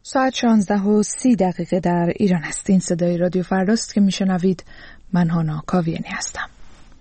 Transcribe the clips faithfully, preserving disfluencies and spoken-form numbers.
ساعت شانزده و سی دقیقه در ایران است. این صدای رادیو فرداست که میشنوید. من هانا کاویانی هستم.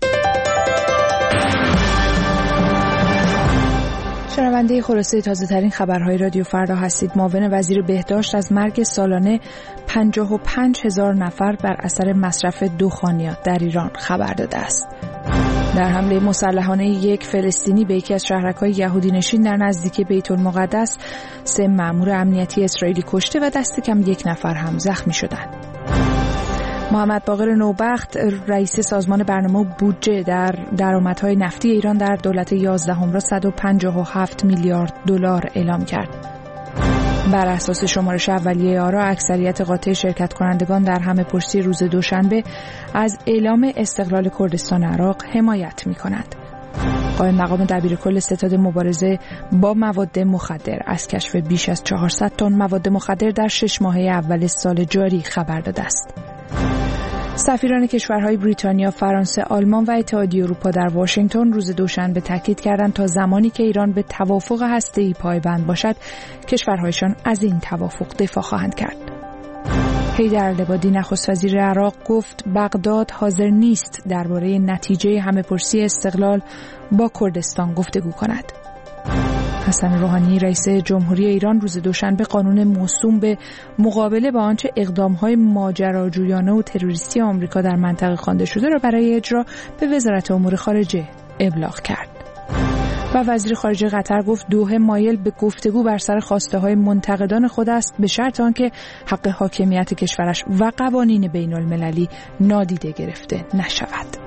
شنونده خلاصه تازه ترین خبرهای رادیو فردا هستید. معاون وزیر بهداشت از مرگ سالانه پنجاه و پنج هزار نفر بر اثر مصرف دخانیات در ایران خبر داده است. در حمله مسلحانه یک فلسطینی به یکی از شهرک‌های یهودی نشین در نزدیکی بیت المقدس، سه مأمور امنیتی اسرائیلی کشته و دست کم یک نفر هم زخمی شدند. محمد باقر نوبخت، رئیس سازمان برنامه و بودجه در درآمدهای نفتی ایران در دولت یازدهم را صد و پنجاه و هفت میلیارد دلار اعلام کرد. بر اساس شمارش اولیه آرا، اکثریت قاطع شرکت کنندگان در همه‌پرسی روز دوشنبه از اعلام استقلال کردستان عراق حمایت می‌کنند. قائم مقام دبیرکل ستاد مبارزه با مواد مخدر از کشف بیش از چهارصد تن مواد مخدر در شش ماهه اول سال جاری خبر داده است. سفیران کشورهای بریتانیا، فرانسه، آلمان و اتحادیه اروپا در واشنگتن روز دوشنبه تاکید کردند تا زمانی که ایران به توافق هسته‌ای پایبند باشد، کشورهایشان از این توافق دفاع خواهند کرد. حیدر العبادی، نخست وزیر عراق، گفت بغداد حاضر نیست درباره نتیجه همه‌پرسی استقلال با کردستان گفتگو کند. حسن روحانی، رئیس جمهوری ایران، روز دوشنبه قانون موسوم به مقابله با آنچه اقدام‌های ماجراجویانه و تروریستی آمریکا در منطقه خوانده شده را برای اجرا به وزارت امور خارجه ابلاغ کرد. و وزیر خارجه قطر گفت دوحه مایل به گفتگو بر سر خواسته‌های منتقدان خود است، به شرط آنکه حق حاکمیت کشورش و قوانین بین‌المللی نادیده گرفته نشود.